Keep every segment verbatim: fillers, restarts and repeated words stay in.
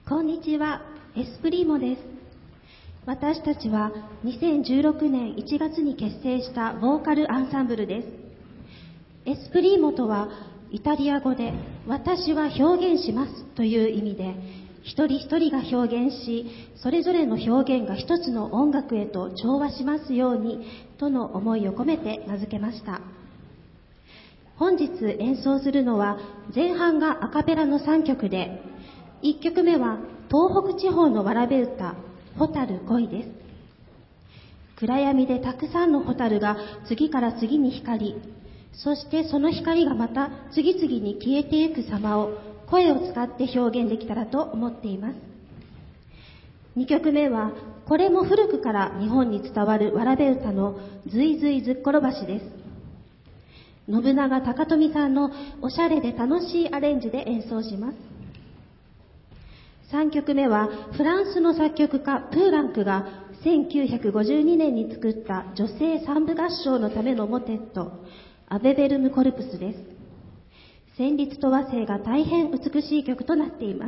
こんにちは、エスプリーモです。私たちはにせんじゅうろくねんいちがつに結成したボーカルアンサンブルです。エスプリーモとはイタリア語で私は表現しますという意味で、一人一人が表現し、それぞれの表現が一つの音楽へと調和しますようにとの思いを込めて名付けました。本日演奏するのは前半がアカペラのさんきょくで、いっきょくめは東北地方のわらべ歌、蛍恋です。暗闇でたくさんの蛍が次から次に光り、そしてその光がまた次々に消えていく様を声を使って表現できたらと思っています。にきょくめはこれも古くから日本に伝わるわらべ歌のずいずいずっころばしです。信長高富さんのおしゃれで楽しいアレンジで演奏します。さんきょくめはフランスの作曲家プーランクがせんきゅうひゃくごじゅうにねんに作った女性三部合唱のためのモテット、アベベルムコルプスです。旋律と和声が大変美しい曲となっています。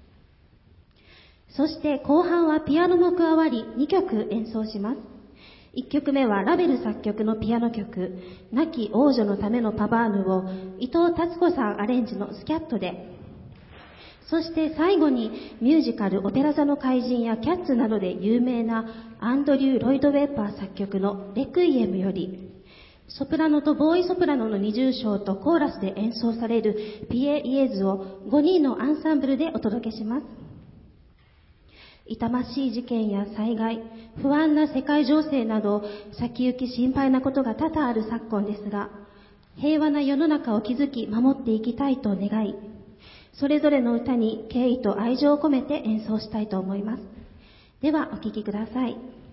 そして後半はピアノも加わりにきょく演奏します。いっきょくめはラベル作曲のピアノ曲、亡き王女のためのパバーヌを伊藤達子さんアレンジのスキャットで、そして最後にミュージカルオペラ座の怪人やキャッツなどで有名なアンドリュー・ロイド・ウェッパー作曲のレクイエムより、ソプラノとボーイソプラノの二重唱とコーラスで演奏されるピエ・イエズをごにんのアンサンブルでお届けします。痛ましい事件や災害、不安な世界情勢など先行き心配なことが多々ある昨今ですが、平和な世の中を築き守っていきたいと願い、それぞれの歌に敬意と愛情を込めて演奏したいと思います。ではお聴きください。